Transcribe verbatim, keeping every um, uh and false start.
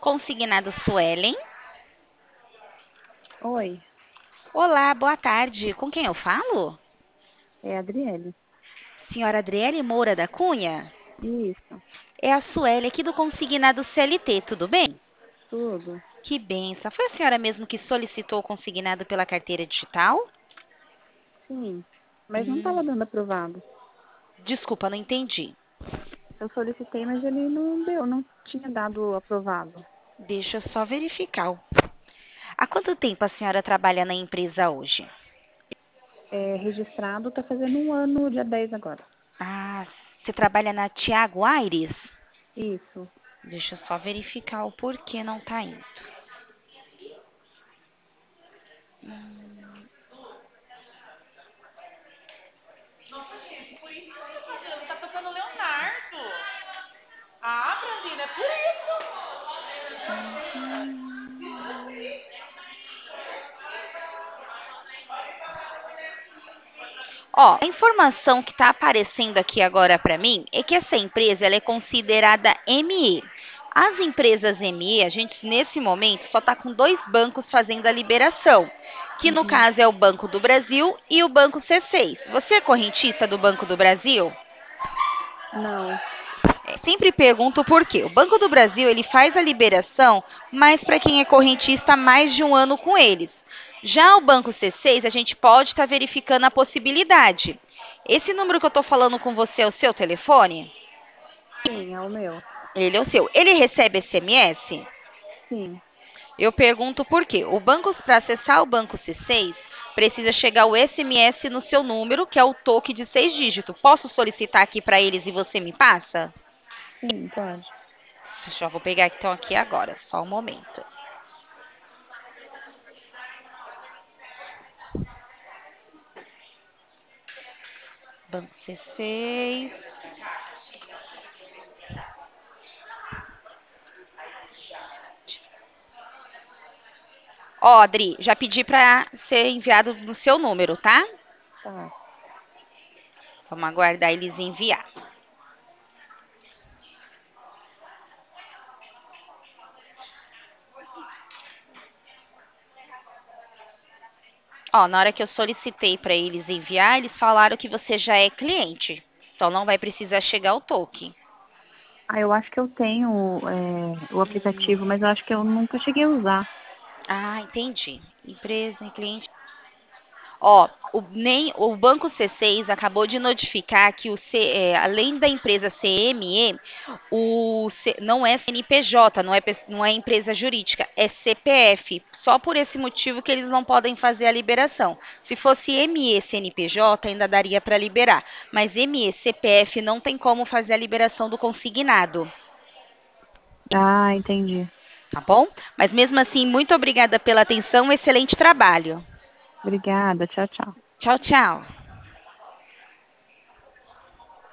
Consignado Suelen. Oi, Olá, boa tarde. Com quem eu falo? é a Adriele. Senhora Adriele Moura da Cunha? Isso, É a Sueli aqui do Consignado C L T, tudo bem? tudo. Que benção. Foi a senhora mesmo que solicitou o consignado pela carteira digital? Sim, mas não Hum, estava dando aprovado. desculpa, não entendi. Eu solicitei, mas ele não deu, não tinha dado aprovado. Deixa eu só verificar. Há quanto tempo a senhora trabalha na empresa hoje? É registrado, está fazendo um ano, dia dez agora. Ah, você trabalha na Tiago Aires? Isso. Deixa eu só verificar o porquê não tá indo. Tá tocando Leonardo. Ah, Brandina, é por isso. Ó, a informação que está aparecendo aqui agora para mim é que essa empresa ela é considerada M E. As empresas M E, a gente nesse momento só está com dois bancos fazendo a liberação, que no Uhum. caso é o Banco do Brasil e o Banco C seis. Você é correntista do Banco do Brasil? Não. É, sempre pergunto por quê. O Banco do Brasil ele faz a liberação, mas para quem é correntista há mais de um ano com eles. Já o Banco C seis, a gente pode estar verificando a possibilidade. Esse número que eu estou falando com você é o seu telefone? Sim, é o meu. Ele é o seu. Ele recebe S M S? Sim, Eu pergunto por quê. O banco, para acessar o Banco C seis, precisa chegar o S M S no seu número, que é o toque de seis dígitos. Posso solicitar aqui para eles e você me passa? sim, pode. Já vou pegar então aqui agora, só um momento. Banco C seis. Ó, Adri, já pedi para ser enviado no seu número, tá? Tá. Vamos aguardar eles enviar. Ó, na hora que eu solicitei para eles enviar, eles falaram que você já é cliente. Então não vai precisar chegar o toque. Ah, eu acho que eu tenho é, o aplicativo, mas eu acho que eu nunca cheguei a usar. Ah, entendi. Empresa, cliente. Ó, o, nem, o Banco C seis acabou de notificar que o C, é, além da empresa C M E, o C- não é C N P J, não é, pe- não é empresa jurídica, é C P F. Só por esse motivo que eles não podem fazer a liberação. Se fosse M E C N P J, ainda daria para liberar. Mas M E C P F não tem como fazer a liberação do consignado, Ah, entendi. tá bom? Mas mesmo assim, muito obrigada pela atenção, excelente trabalho. Obrigada. Tchau, tchau. Tchau, tchau.